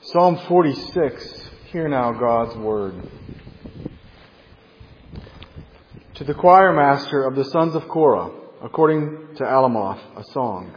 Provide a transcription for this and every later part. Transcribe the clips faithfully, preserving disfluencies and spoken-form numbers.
Psalm forty-six, hear now God's word. To the choir master of the sons of Korah, according to Alamoth, a song.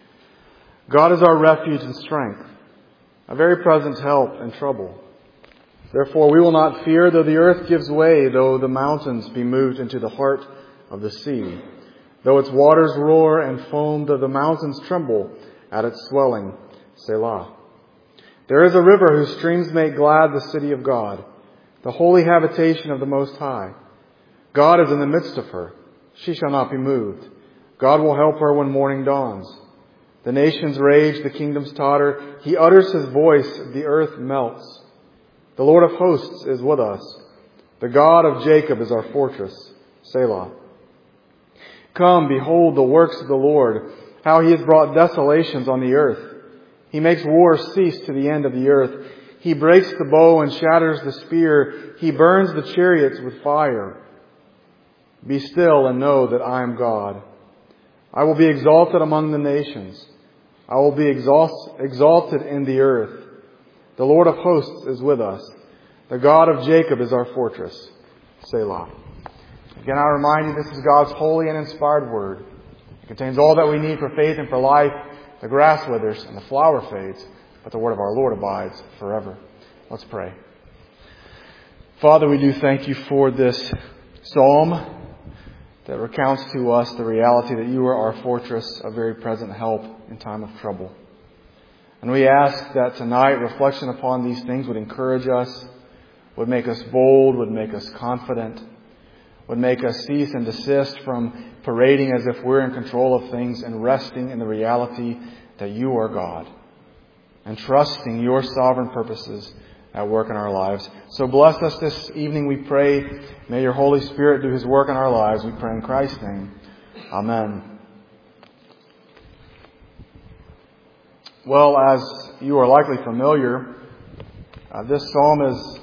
God is our refuge and strength, a very present help in trouble. Therefore we will not fear, though the earth gives way, though the mountains be moved into the heart of the sea, though its waters roar and foam, though the mountains tremble at its swelling. Selah. There is a river whose streams make glad the city of God, the holy habitation of the Most High. God is in the midst of her. She shall not be moved. God will help her when morning dawns. The nations rage, the kingdoms totter. He utters his voice, the earth melts. The Lord of hosts is with us. The God of Jacob is our fortress. Selah. Come, behold the works of the Lord, how he has brought desolations on the earth. He makes war cease to the end of the earth. He breaks the bow and shatters the spear. He burns the chariots with fire. Be still and know that I am God. I will be exalted among the nations. I will be exalt- exalted in the earth. The Lord of hosts is with us. The God of Jacob is our fortress. Selah. Again, I remind you, this is God's holy and inspired word. It contains all that we need for faith and for life. The grass withers and the flower fades, but the word of our Lord abides forever. Let's pray. Father, we do thank you for this psalm that recounts to us the reality that you are our fortress, a very present help in time of trouble. And we ask that tonight reflection upon these things would encourage us, would make us bold, would make us confident, would make us cease and desist from parading as if we're in control of things and resting in the reality that you are God and trusting your sovereign purposes at work in our lives. So bless us this evening, we pray. May your Holy Spirit do his work in our lives. We pray in Christ's name. Amen. Well, as you are likely familiar, uh, this psalm is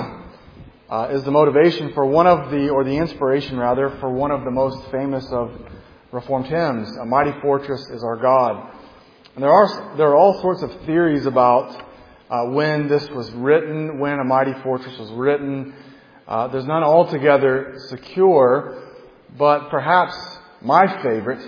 Uh, is the motivation for one of the, or the inspiration rather, for one of the most famous of Reformed hymns, A Mighty Fortress is Our God. And there are there are all sorts of theories about uh, when this was written, when A Mighty Fortress was written. Uh, there's none altogether secure, but perhaps my favorite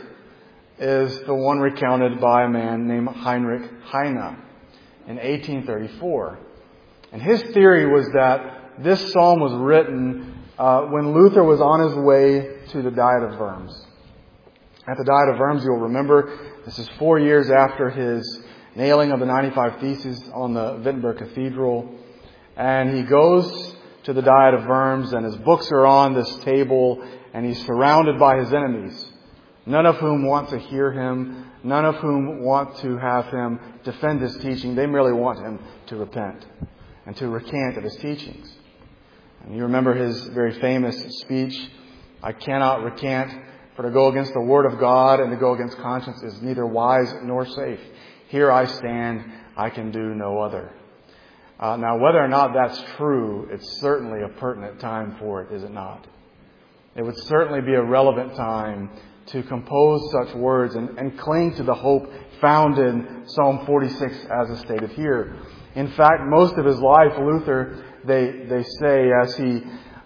is the one recounted by a man named Heinrich Heine in eighteen thirty-four. And his theory was that this psalm was written uh, when Luther was on his way to the Diet of Worms. At the Diet of Worms, you'll remember, this is four years after his nailing of the ninety-five Theses on the Wittenberg Cathedral. And he goes to the Diet of Worms, and his books are on this table, and he's surrounded by his enemies, none of whom want to hear him, none of whom want to have him defend his teaching. They merely want him to repent and to recant of his teachings. And you remember his very famous speech, I cannot recant, for to go against the word of God and to go against conscience is neither wise nor safe. Here I stand, I can do no other. Uh, now, whether or not that's true, it's certainly a pertinent time for it, is it not? It would certainly be a relevant time to compose such words and, and cling to the hope found in Psalm forty-six as is stated here. In fact, most of his life, Luther, they they say, as he,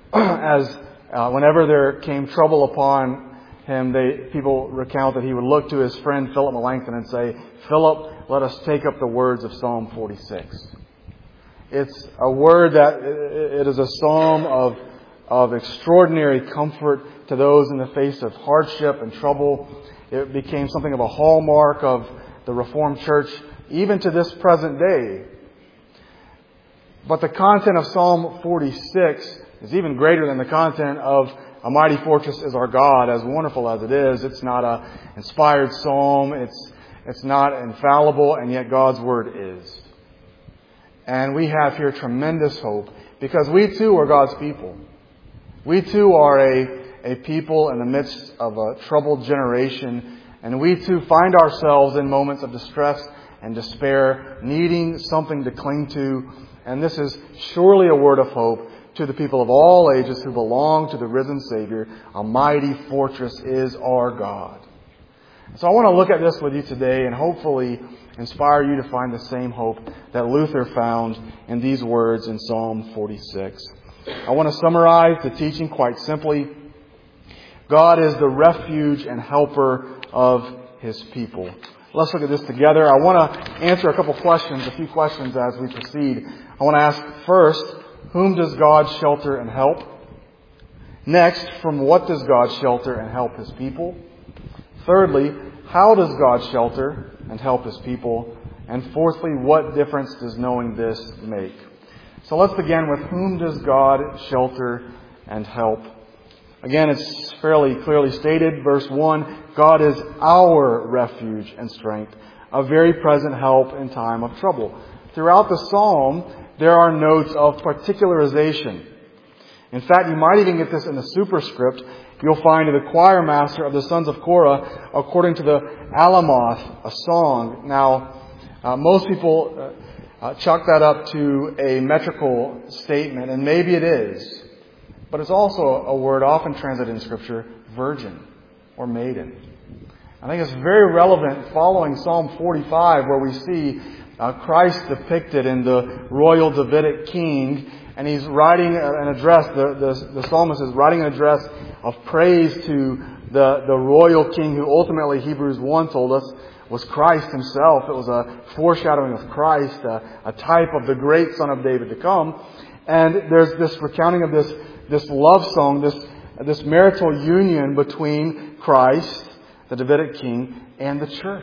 as uh, whenever there came trouble upon him, they people recount that he would look to his friend Philip Melanchthon and say, Philip, let us take up the words of Psalm forty-six. It's a word that, it is a psalm of, of extraordinary comfort to those in the face of hardship and trouble. It became something of a hallmark of the Reformed Church, even to this present day. But the content of Psalm forty-six is even greater than the content of A Mighty Fortress is Our God, as wonderful as it is. It's not an inspired psalm. It's, it's not infallible, and yet God's Word is. And we have here tremendous hope, because we too are God's people. We too are a, a people in the midst of a troubled generation, and we too find ourselves in moments of distress and despair, needing something to cling to. And this is surely a word of hope to the people of all ages who belong to the risen Savior. A mighty fortress is our God. So I want to look at this with you today and hopefully inspire you to find the same hope that Luther found in these words in Psalm forty-six. I want to summarize the teaching quite simply. God is the refuge and helper of His people. Let's look at this together. I want to answer a couple questions, a few questions as we proceed. I want to ask first, whom does God shelter and help? Next, from what does God shelter and help His people? Thirdly, how does God shelter and help His people? And fourthly, what difference does knowing this make? So let's begin with whom does God shelter and help? Again, it's fairly clearly stated. Verse one, God is our refuge and strength, a very present help in time of trouble. Throughout the psalm, there are notes of particularization. In fact, you might even get this in the superscript. You'll find in the choir master of the sons of Korah, according to the Alamoth, a song. Now, uh, most people uh, uh, chalk that up to a metrical statement, and maybe it is. But it's also a word often translated in Scripture, virgin or maiden. I think it's very relevant following Psalm forty-five, where we see uh, Christ depicted in the royal Davidic king, and he's writing an address. The, the, the psalmist is writing an address of praise to the, the royal king who ultimately, Hebrews one told us, was Christ Himself. It was a foreshadowing of Christ, a, a type of the great Son of David to come. And there's this recounting of this This love song, this this marital union between Christ, the Davidic king, and the church.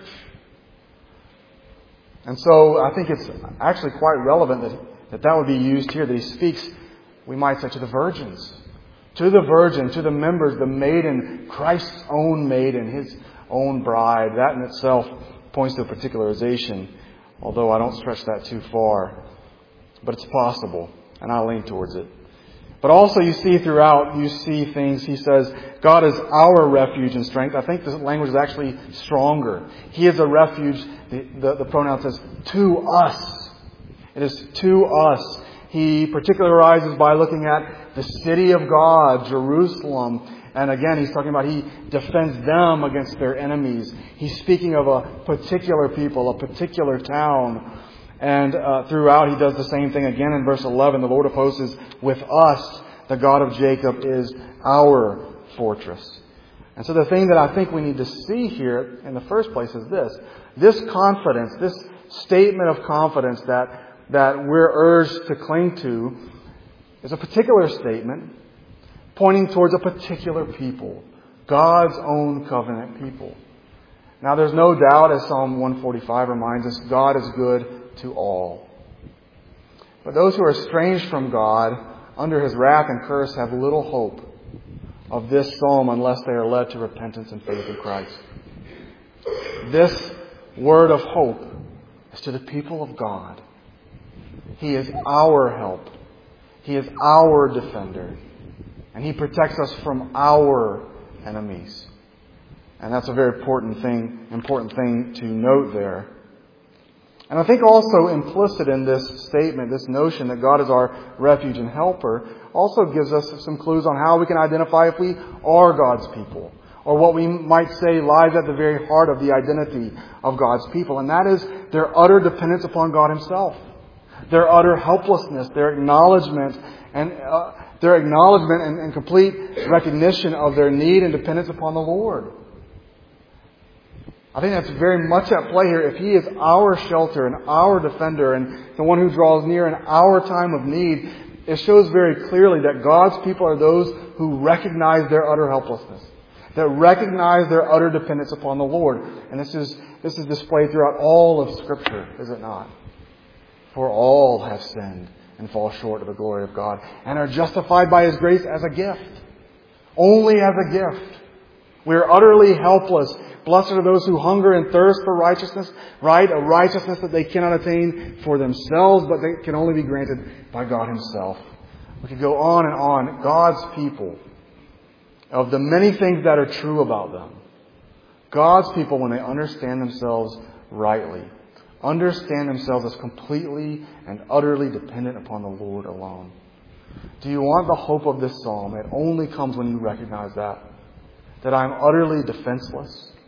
And so I think it's actually quite relevant that, that that would be used here, that he speaks, we might say, to the virgins. To the virgin, to the members, the maiden, Christ's own maiden, His own bride. That in itself points to a particularization, although I don't stretch that too far. But it's possible, and I lean towards it. But also you see throughout, you see things, he says, God is our refuge and strength. I think the language is actually stronger. He is a refuge, the, the, the pronoun says, to us. It is to us. He particularizes by looking at the city of God, Jerusalem. And again, he's talking about He defends them against their enemies. He's speaking of a particular people, a particular town. And uh, throughout, he does the same thing again in verse eleven. The Lord of hosts is with us. The God of Jacob is our fortress. And so the thing that I think we need to see here in the first place is this. This confidence, this statement of confidence that, that we're urged to cling to is a particular statement pointing towards a particular people. God's own covenant people. Now there's no doubt, as Psalm one forty-five reminds us, God is good to all. But those who are estranged from God under His wrath and curse have little hope of this psalm unless they are led to repentance and faith in Christ. This word of hope is to the people of God. He is our help. He is our defender. And He protects us from our enemies. And that's a very important thing, important thing to note there. And I think also implicit in this statement, this notion that God is our refuge and helper, also gives us some clues on how we can identify if we are God's people. Or what we might say lies at the very heart of the identity of God's people. And that is their utter dependence upon God Himself. Their utter helplessness, their acknowledgement, and uh, their acknowledgement and, and complete recognition of their need and dependence upon the Lord. I think that's very much at play here. If He is our shelter and our defender and the one who draws near in our time of need, it shows very clearly that God's people are those who recognize their utter helplessness, that recognize their utter dependence upon the Lord. And this is this is displayed throughout all of Scripture, is it not? For all have sinned and fall short of the glory of God and are justified by His grace as a gift. Only as a gift. We are utterly helpless. Blessed are those who hunger and thirst for righteousness, right? A righteousness that they cannot attain for themselves, but that can only be granted by God Himself. We could go on and on. God's people, of the many things that are true about them, God's people, when they understand themselves rightly, understand themselves as completely and utterly dependent upon the Lord alone. Do you want the hope of this psalm? It only comes when you recognize that. That I'm utterly defenseless.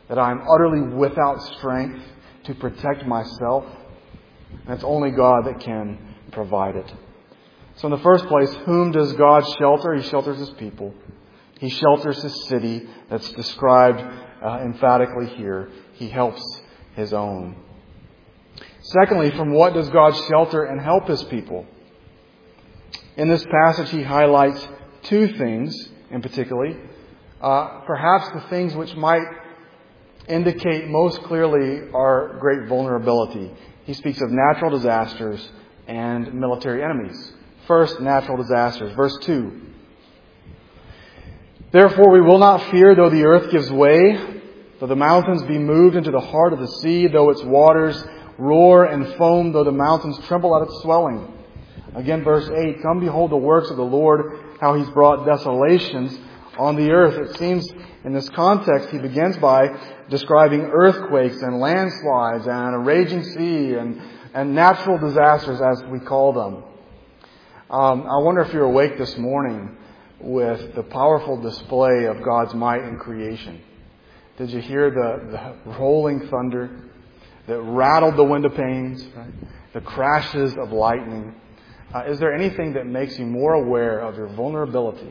that I am utterly without strength to protect myself. And it's only God that can provide it. So in the first place, whom does God shelter? He shelters His people. He shelters His city that's described uh, emphatically here. He helps His own. Secondly, from what does God shelter and help His people? In this passage, He highlights two things in particular. Uh, perhaps the things which might indicate most clearly our great vulnerability. He speaks of natural disasters and military enemies. First, natural disasters. Verse two. Therefore we will not fear though the earth gives way, though the mountains be moved into the heart of the sea, though its waters roar and foam, though the mountains tremble at its swelling. Again, verse eight. Come behold the works of the Lord, how He's brought desolations on the earth. It seems in this context He begins by describing earthquakes and landslides and a raging sea and, and natural disasters as we call them. Um, I wonder if you're awake this morning with the powerful display of God's might in creation. Did you hear the, the rolling thunder that rattled the window panes, right? The crashes of lightning? Uh, is there anything that makes you more aware of your vulnerability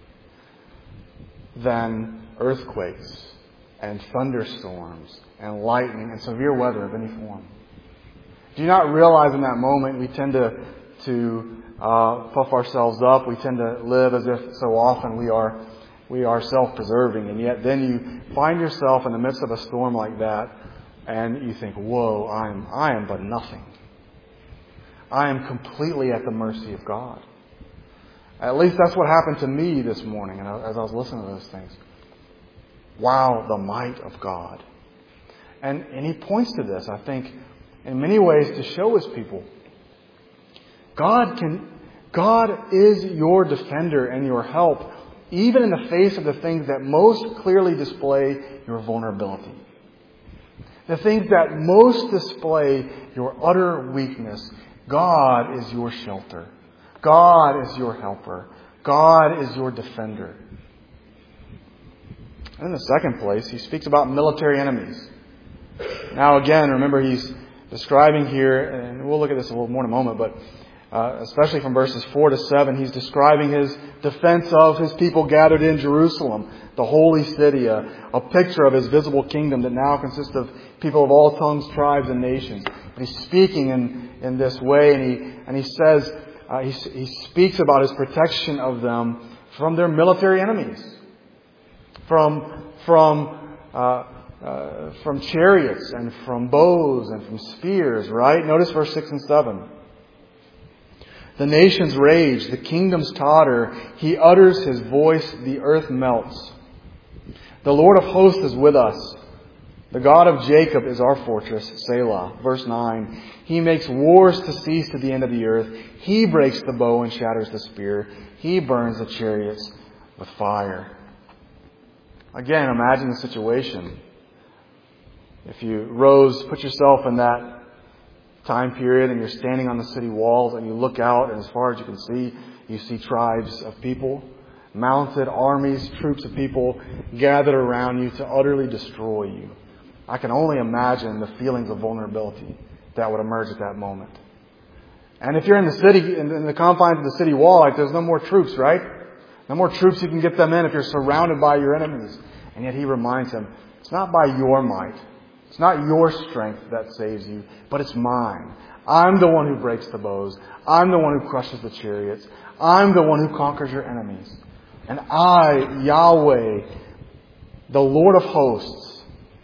than earthquakes and thunderstorms and lightning and severe weather of any form? Do you not realize in that moment we tend to to uh, puff ourselves up? We tend to live as if so often we are we are self-preserving, and yet then you find yourself in the midst of a storm like that, and you think, "Whoa, I am I am but nothing. I am completely at the mercy of God." At least that's what happened to me this morning, and as I was listening to those things. Wow, the might of God. And, and He points to this, I think, in many ways to show His people. God can, God is your defender and your help, even in the face of the things that most clearly display your vulnerability. The things that most display your utter weakness. God is your shelter. God is your helper. God is your defender. And in the second place, He speaks about military enemies. Now again, remember He's describing here, and we'll look at this a little more in a moment, but uh, especially from verses four to seven, He's describing His defense of His people gathered in Jerusalem, the holy city, a, a picture of His visible kingdom that now consists of people of all tongues, tribes, and nations. And He's speaking in, in this way, and He, and he says, Uh, he, he speaks about His protection of them from their military enemies, from from uh, uh, from chariots and from bows and from spears. Right? Notice verse six and seven. The nations rage, the kingdoms totter. He utters His voice, the earth melts. The Lord of hosts is with us. The God of Jacob is our fortress, Selah. Verse nine. He makes wars to cease to the end of the earth. He breaks the bow and shatters the spear. He burns the chariots with fire. Again, imagine the situation. If you rose, put yourself in that time period and you're standing on the city walls and you look out, and as far as you can see, you see tribes of people, mounted armies, troops of people gathered around you to utterly destroy you. I can only imagine the feelings of vulnerability that would emerge at that moment. And if you're in the city, in the confines of the city wall, like there's no more troops, right? No more troops you can get them in if you're surrounded by your enemies. And yet He reminds them, it's not by your might. It's not your strength that saves you, but it's mine. I'm the one who breaks the bows. I'm the one who crushes the chariots. I'm the one who conquers your enemies. And I, Yahweh, the Lord of hosts,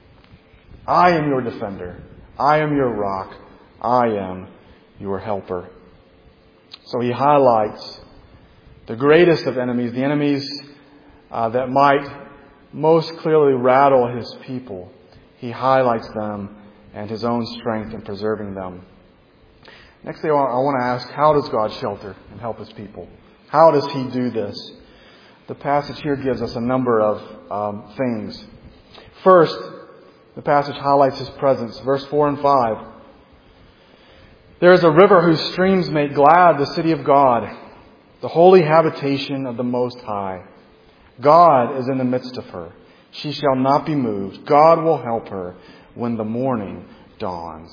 I am your defender. I am your rock. I am your helper. So He highlights the greatest of enemies, the enemies uh, that might most clearly rattle His people. He highlights them and His own strength in preserving them. Next thing I want to ask, how does God shelter and help His people? How does He do this? The passage here gives us a number of um, things. First, the passage highlights His presence. Verse four and five. There is a river whose streams make glad the city of God, the holy habitation of the Most High. God is in the midst of her. She shall not be moved. God will help her when the morning dawns.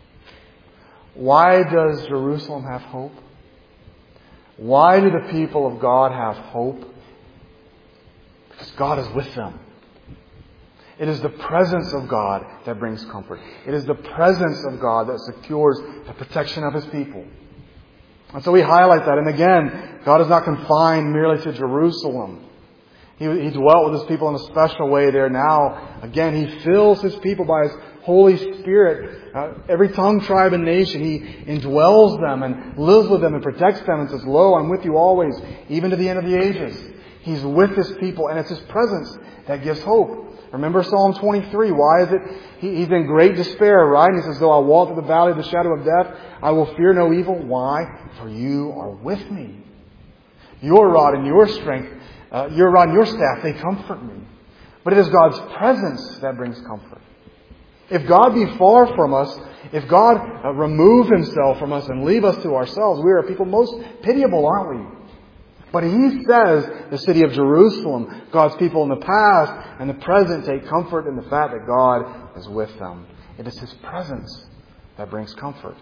Why does Jerusalem have hope? Why do the people of God have hope? Because God is with them. It is the presence of God that brings comfort. It is the presence of God that secures the protection of His people. And so we highlight that. And again, God is not confined merely to Jerusalem. He, he dwelt with His people in a special way there now. Again, He fills His people by His Holy Spirit. Uh, every tongue, tribe, and nation, He indwells them and lives with them and protects them and says, Lo, I'm with you always, even to the end of the ages. He's with His people, and it's His presence that gives hope. Remember Psalm twenty-three. Why is it? He, he's in great despair, right? And he says, though I walk through the valley of the shadow of death, I will fear no evil. Why? For you are with me. Your rod and your strength, uh, your rod and your staff, they comfort me. But it is God's presence that brings comfort. If God be far from us, if God uh, remove Himself from us and leave us to ourselves, we are a people most pitiable, aren't we? But He says the city of Jerusalem, God's people in the past and the present, take comfort in the fact that God is with them. It is His presence that brings comfort.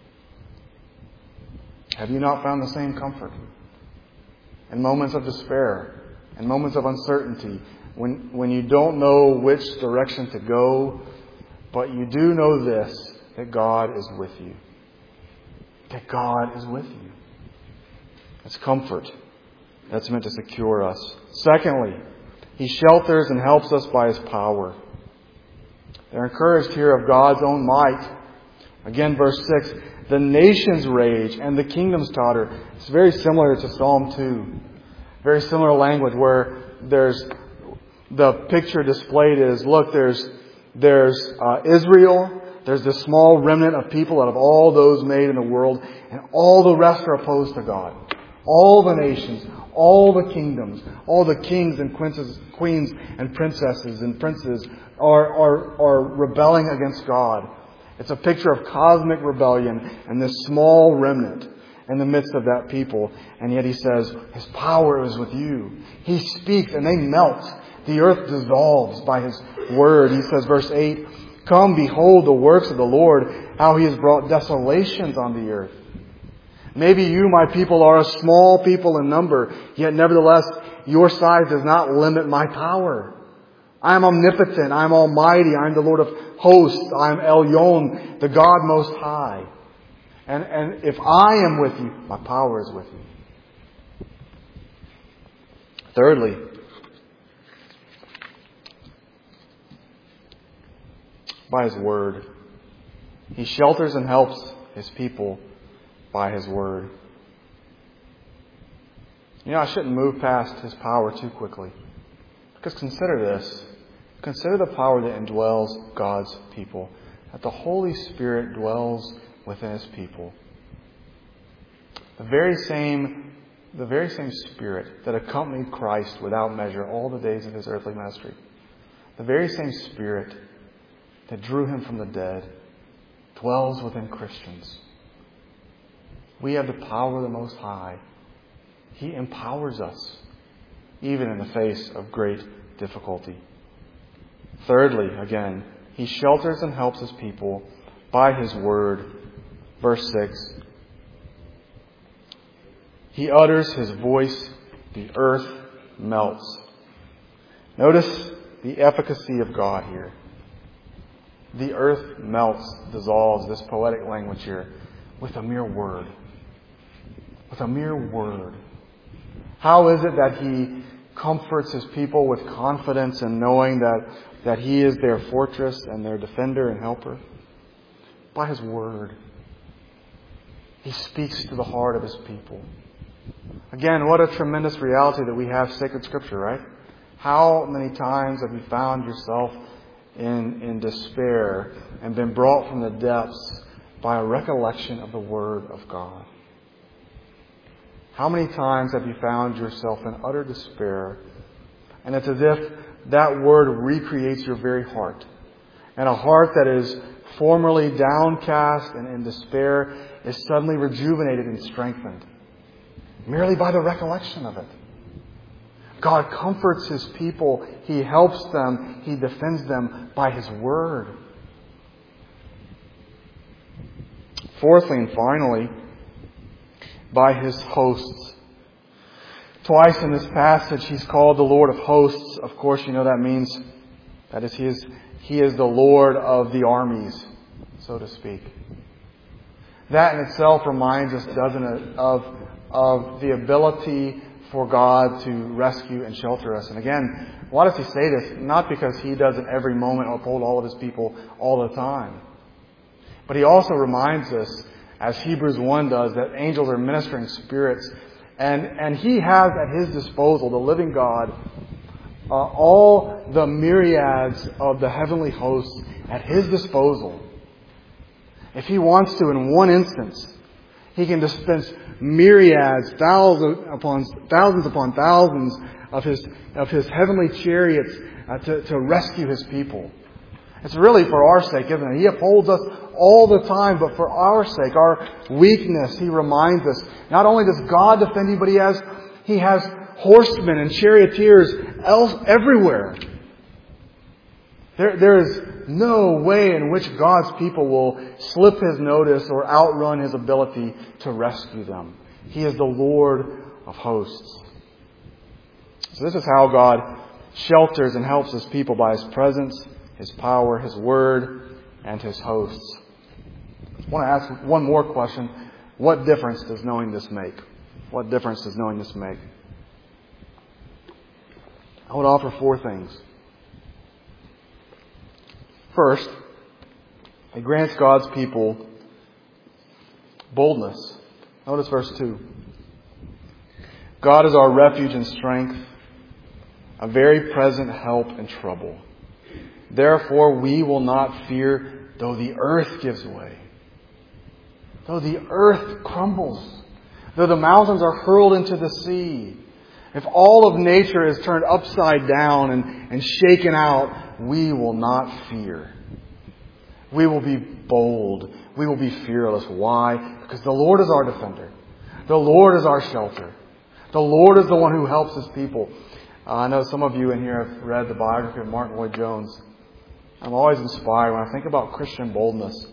Have you not found the same comfort? In moments of despair, in moments of uncertainty, when, when you don't know which direction to go, but you do know this, that God is with you. That God is with you. It's comfort that's meant to secure us. Secondly, He shelters and helps us by His power. They're encouraged here of God's own might. Again, verse six, the nations rage and the kingdoms totter. It's very similar to Psalm two. Very similar language where there's the picture displayed is, look, there's there's uh, Israel, there's this small remnant of people out of all those made in the world, and all the rest are opposed to God. All the nations, all the kingdoms, all the kings and queens and princesses and princes are, are, are rebelling against God. It's a picture of cosmic rebellion and this small remnant in the midst of that people. And yet He says, His power is with you. He speaks and they melt. The earth dissolves by His word. He says, verse eight, come, behold the works of the Lord, how He has brought desolations on the earth. Maybe you, my people, are a small people in number, yet nevertheless, your size does not limit my power. I am omnipotent. I am almighty. I am the Lord of hosts. I am Elyon, the God most high. And, and if I am with you, my power is with you. Thirdly, by His word. He shelters and helps His people by His word. You know, I shouldn't move past His power too quickly. Because consider this. Consider the power that indwells God's people. That the Holy Spirit dwells within His people. The very same, the very same Spirit that accompanied Christ without measure all the days of His earthly ministry. The very same Spirit that drew Him from the dead dwells within Christians. We have the power of the Most High. He empowers us, even in the face of great difficulty. Thirdly, again, He shelters and helps His people by His word. Verse six. He utters His voice, the earth melts. Notice the efficacy of God here. The earth melts, dissolves, this poetic language here, with a mere word. With a mere word. How is it that He comforts His people with confidence in knowing that, that He is their fortress and their defender and helper? By His word. He speaks to the heart of His people. Again, what a tremendous reality that we have sacred Scripture, right? How many times have you found yourself in, in despair and been brought from the depths by a recollection of the Word of God? How many times have you found yourself in utter despair, and it's as if that Word recreates your very heart, and a heart that is formerly downcast and in despair is suddenly rejuvenated and strengthened merely by the recollection of it. God comforts His people. He helps them. He defends them by His Word. Fourthly and finally, by His hosts. Twice in this passage He's called the Lord of hosts. Of course, you know that means, that is, He is, he is the Lord of the armies, so to speak. That in itself reminds us, doesn't it, of, of the ability for God to rescue and shelter us. And again, why does He say this? Not because He does at every moment uphold all of His people all the time. But He also reminds us, as Hebrews one does, that angels are ministering spirits. And, and He has at His disposal, the living God, uh, all the myriads of the heavenly hosts at His disposal. If He wants to, in one instance, He can dispense myriads, thousands upon thousands upon thousands of His of His heavenly chariots uh, to, to rescue His people. It's really for our sake, isn't it? He upholds us all the time, but for our sake, our weakness, He reminds us. Not only does God defend you, but He has He has horsemen and charioteers else everywhere. There, there is no way in which God's people will slip His notice or outrun His ability to rescue them. He is the Lord of hosts. So this is how God shelters and helps His people, by His presence, His power, His Word, and His hosts. I want to ask one more question. What difference does knowing this make? What difference does knowing this make? I would offer four things. First, it grants God's people boldness. Notice verse two. God is our refuge and strength, a very present help in trouble. Therefore we will not fear, though the earth gives way, though the earth crumbles, though the mountains are hurled into the sea. If all of nature is turned upside down and, and shaken out, we will not fear. We will be bold. We will be fearless. Why? Because the Lord is our defender. The Lord is our shelter. The Lord is the one who helps His people. Uh, I know some of you in here have read the biography of Martin Lloyd-Jones. I'm always inspired when I think about Christian boldness.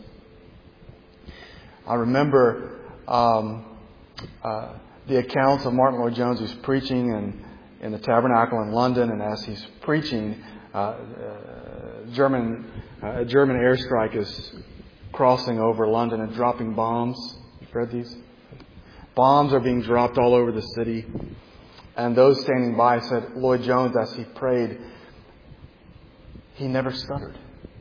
I remember um, uh, the accounts of Martin Lloyd-Jones who's preaching in, in the Tabernacle in London, and as he's preaching, uh, uh, German uh, a German airstrike is crossing over London and dropping bombs. You've read these? Bombs are being dropped all over the city. And those standing by said, Lloyd-Jones, as he prayed, he never stuttered.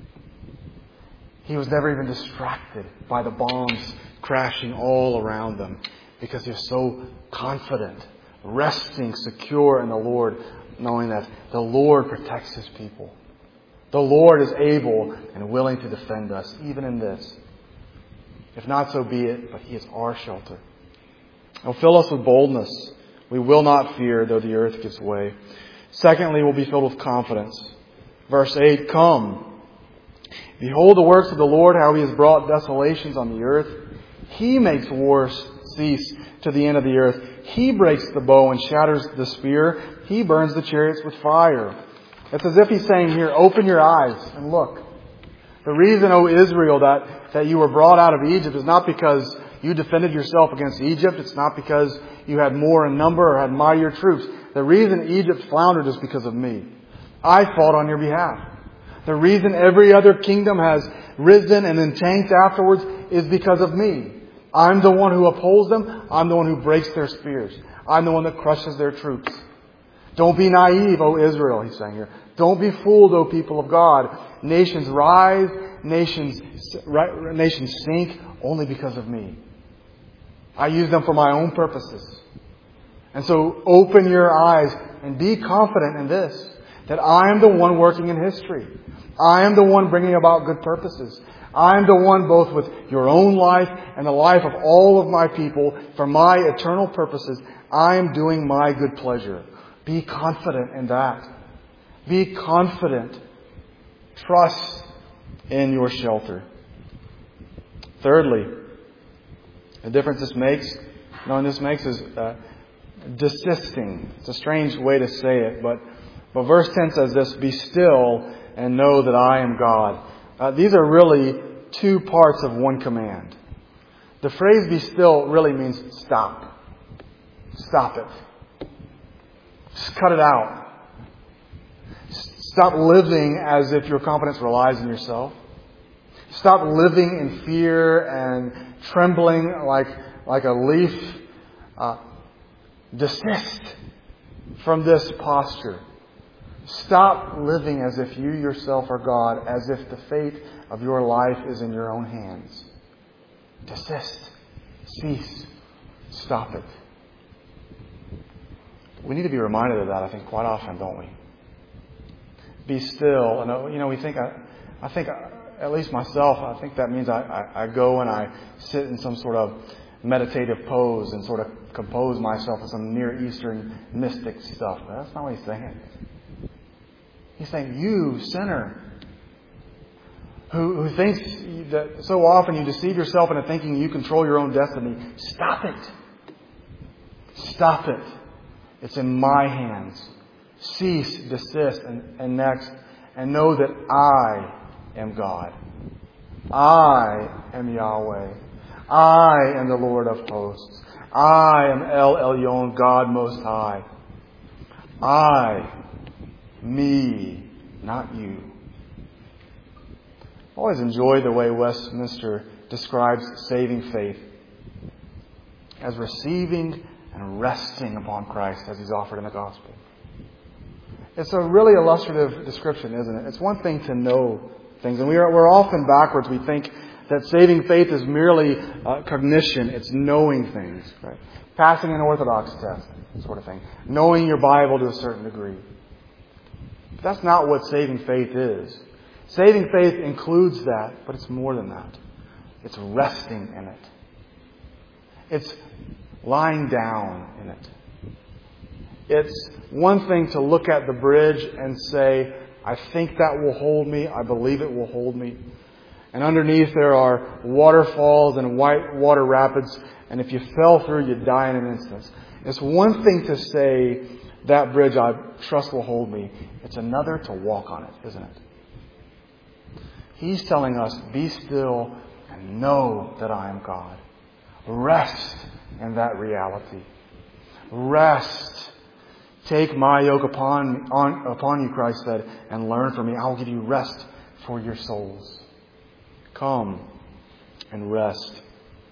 He was never even distracted by the bombs crashing all around them, because he was so confident, resting secure in the Lord, knowing that the Lord protects His people. The Lord is able and willing to defend us, even in this. If not, so be it, but He is our shelter. He'll fill us with boldness. We will not fear, though the earth gives way. Secondly, we'll be filled with confidence. Verse eight, come. Behold the works of the Lord, how He has brought desolations on the earth. He makes wars cease to the end of the earth. He breaks the bow and shatters the spear. He burns the chariots with fire. It's as if He's saying here, open your eyes and look. The reason, O Israel, that, that you were brought out of Egypt is not because you defended yourself against Egypt. It's not because you had more in number or had mightier troops. The reason Egypt floundered is because of me. I fought on your behalf. The reason every other kingdom has risen and then tanked afterwards is because of me. I'm the one who upholds them. I'm the one who breaks their spears. I'm the one that crushes their troops. Don't be naive, O Israel, He's saying here. Don't be fooled, O people of God. Nations rise, nations, nations sink only because of me. I use them for my own purposes. And so open your eyes and be confident in this, that I am the one working in history. I am the one bringing about good purposes. I am the one both with your own life and the life of all of my people for my eternal purposes. I am doing my good pleasure. Be confident in that. Be confident. Trust in your shelter. Thirdly, the difference this makes, knowing this makes is uh, desisting. It's a strange way to say it, but, but verse ten says this, "Be still and know that I am God." Uh, these are really two parts of one command. The phrase "be still" really means stop. Stop it. Just cut it out. Stop living as if your confidence relies in yourself. Stop living in fear and trembling like, like a leaf. Uh, desist from this posture. Stop living as if you yourself are God, as if the fate of your life is in your own hands. Desist. Cease. Stop it. We need to be reminded of that, I think, quite often, don't we? Be still. And, you know, we think, I, I think, at least myself, I think that means I, I, I go and I sit in some sort of meditative pose and sort of compose myself with some Near Eastern mystic stuff. But that's not what he's saying. He's saying, you, sinner, who, who thinks that so often you deceive yourself into thinking you control your own destiny, stop it. Stop it. It's in my hands. Cease, desist, and, and next, and know that I am God. I am Yahweh. I am the Lord of hosts. I am El Elyon, God Most High. I, me, not you. I always enjoy the way Westminster describes saving faith as receiving and resting upon Christ as He's offered in the gospel. It's a really illustrative description, isn't it? It's one thing to know things, and we are, we're often backwards. We think that saving faith is merely uh, cognition. It's knowing things, right? Passing an orthodox test, sort of thing. Knowing your Bible to a certain degree. But that's not what saving faith is. Saving faith includes that, but it's more than that. It's resting in it. It's lying down in it. It's one thing to look at the bridge and say, I think that will hold me. I believe it will hold me. And underneath there are waterfalls and white water rapids. And if you fell through, you'd die in an instant. It's one thing to say, that bridge I trust will hold me. It's another to walk on it, isn't it? He's telling us, be still and know that I am God. Rest in that reality. Rest. Take my yoke upon, on, upon you, Christ said, and learn from me. I will give you rest for your souls. Come and rest.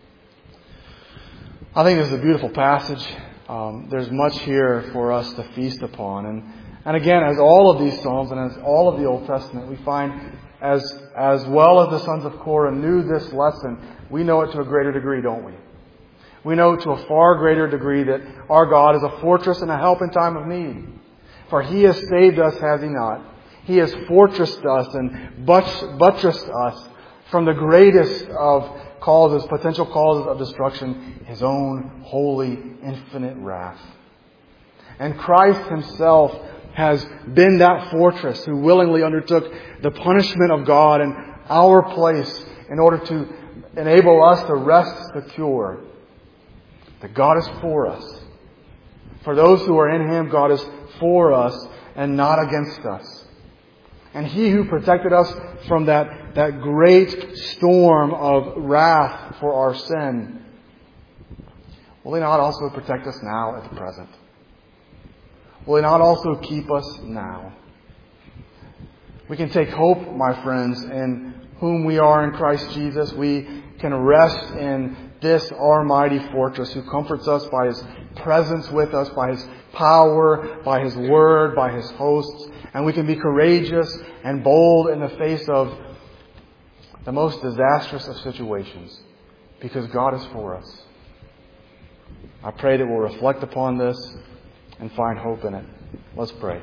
I think this is a beautiful passage. Um, there's much here for us to feast upon. And, and again, as all of these Psalms and as all of the Old Testament, we find as, as well as the sons of Korah knew this lesson, we know it to a greater degree, don't we? We know to a far greater degree that our God is a fortress and a help in time of need. For He has saved us, has He not? He has fortressed us and buttressed us from the greatest of causes, potential causes of destruction, His own holy, infinite wrath. And Christ Himself has been that fortress who willingly undertook the punishment of God in our place in order to enable us to rest secure. That God is for us. For those who are in Him, God is for us and not against us. And He who protected us from that, that great storm of wrath for our sin, will He not also protect us now at the present? Will He not also keep us now? We can take hope, my friends, in whom we are in Christ Jesus. We can rest in this our mighty fortress who comforts us by His presence with us, by His power, by His word, by His hosts. And we can be courageous and bold in the face of the most disastrous of situations because God is for us. I pray that we'll reflect upon this and find hope in it. Let's pray.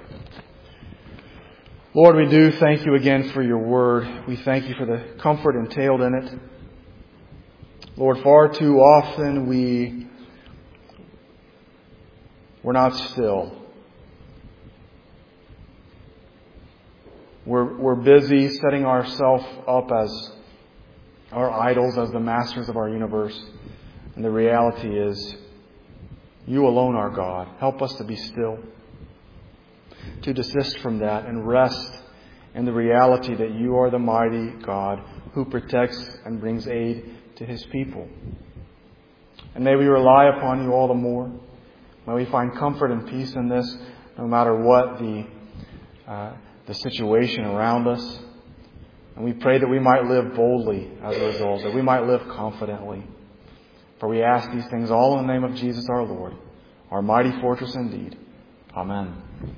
Lord, we do thank You again for Your word. We thank You for the comfort entailed in it. Lord, far too often we, we're not still. We're, we're busy setting ourselves up as our idols, as the masters of our universe. And the reality is You alone are God. Help us to be still, to desist from that and rest in the reality that You are the mighty God who protects and brings aid to His people. And may we rely upon You all the more. May we find comfort and peace in this, no matter what the uh, the situation around us. And we pray that we might live boldly as a result, that we might live confidently. For we ask these things all in the name of Jesus our Lord, our mighty fortress indeed. Amen.